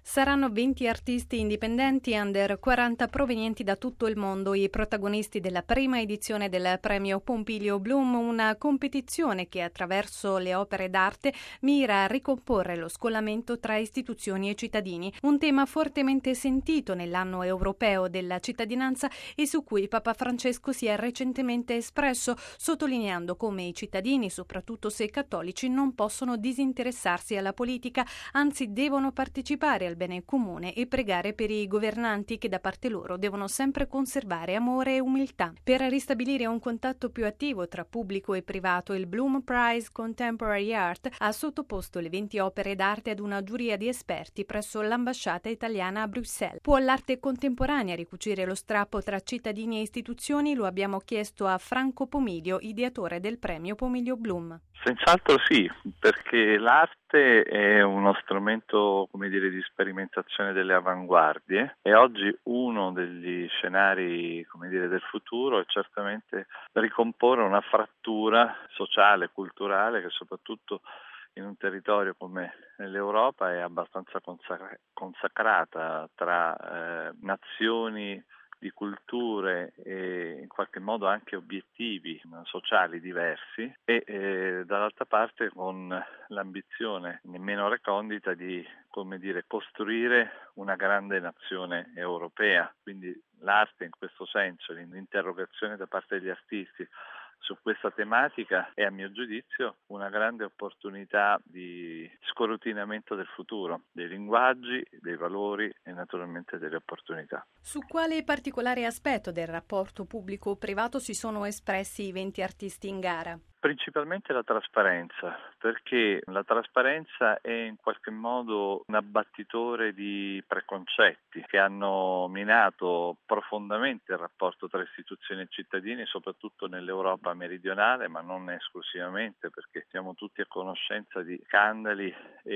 Saranno 20 artisti indipendenti under 40 provenienti da tutto il mondo i protagonisti della prima edizione del premio Pompilio Bloom, una competizione che attraverso le opere d'arte mira a ricomporre lo scollamento tra istituzioni e cittadini, un tema fortemente sentito nell'anno europeo della cittadinanza e su cui Papa Francesco si è recentemente espresso, sottolineando come i cittadini, soprattutto se cattolici, non possono disinteressarsi alla politica, anzi devono partecipare al bene comune e pregare per i governanti che da parte loro devono sempre conservare amore e umiltà. Per ristabilire un contatto più attivo tra pubblico e privato, il Bloom Prize Contemporary Art ha sottoposto le 20 opere d'arte ad una giuria di esperti presso l'ambasciata italiana a Bruxelles. Può l'arte contemporanea ricucire lo strappo tra cittadini e istituzioni? Lo abbiamo chiesto a Franco Pomiglio, ideatore del premio Pompilio Bloom. Senz'altro sì, perché l'arte è uno strumento, di sperimentazione delle avanguardie e oggi uno degli scenari, del futuro è certamente ricomporre una frattura sociale e culturale che soprattutto in un territorio come l'Europa è abbastanza consacrata tra nazioni di culture e in qualche modo anche obiettivi sociali diversi e dall'altra parte con l'ambizione nemmeno recondita di costruire una grande nazione europea. Quindi l'arte in questo senso, l'interrogazione da parte degli artisti su questa tematica è a mio giudizio una grande opportunità di scrutinamento del futuro, dei linguaggi, dei valori e naturalmente delle opportunità. Su quale particolare aspetto del rapporto pubblico-privato si sono espressi i 20 artisti in gara? Principalmente la trasparenza, perché la trasparenza è in qualche modo un abbattitore di preconcetti che hanno minato profondamente il rapporto tra istituzioni e cittadini, soprattutto nell'Europa meridionale, ma non esclusivamente, perché siamo tutti a conoscenza di scandali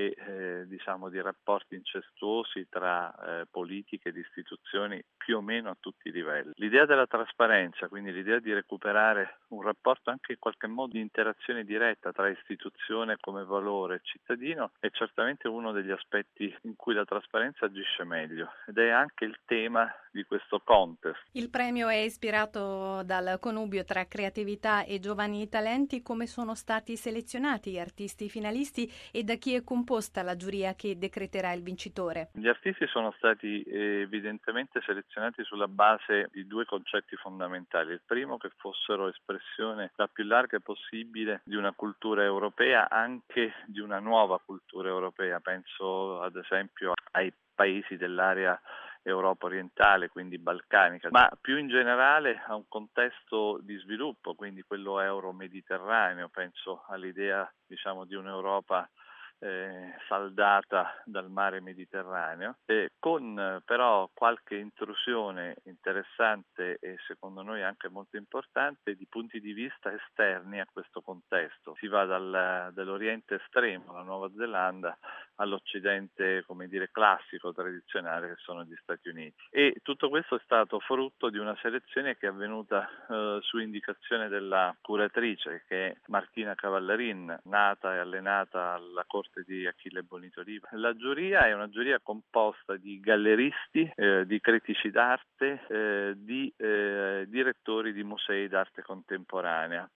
e di rapporti incestuosi tra politiche ed istituzioni più o meno a tutti i livelli. L'idea della trasparenza, quindi l'idea di recuperare un rapporto anche in qualche modo di interazione diretta tra istituzione come valore e cittadino è certamente uno degli aspetti in cui la trasparenza agisce meglio ed è anche il tema di questo contest. Il premio è ispirato dal connubio tra creatività e giovani talenti. Come sono stati selezionati gli artisti finalisti e da chi è composta la giuria che decreterà il vincitore? Gli artisti sono stati evidentemente selezionati sulla base di due concetti fondamentali. Il primo, che fossero espressione la più larga possibile di una cultura europea, anche di una nuova cultura europea. Penso ad esempio ai paesi dell'area Europa orientale, quindi balcanica, ma più in generale a un contesto di sviluppo, quindi quello euro-mediterraneo. Penso all'idea di un'Europa saldata dal mare Mediterraneo, con però qualche intrusione interessante e secondo noi anche molto importante di punti di vista esterni a questo contesto. Si va dall'Oriente estremo, la Nuova Zelanda, all'Occidente classico, tradizionale, che sono gli Stati Uniti. E tutto questo è stato frutto di una selezione che è avvenuta su indicazione della curatrice, che è Martina Cavallarin, nata e allenata alla corte di Achille Bonito Riva. La giuria è una giuria composta di galleristi, di critici d'arte, di direttori di musei d'arte contemporanea.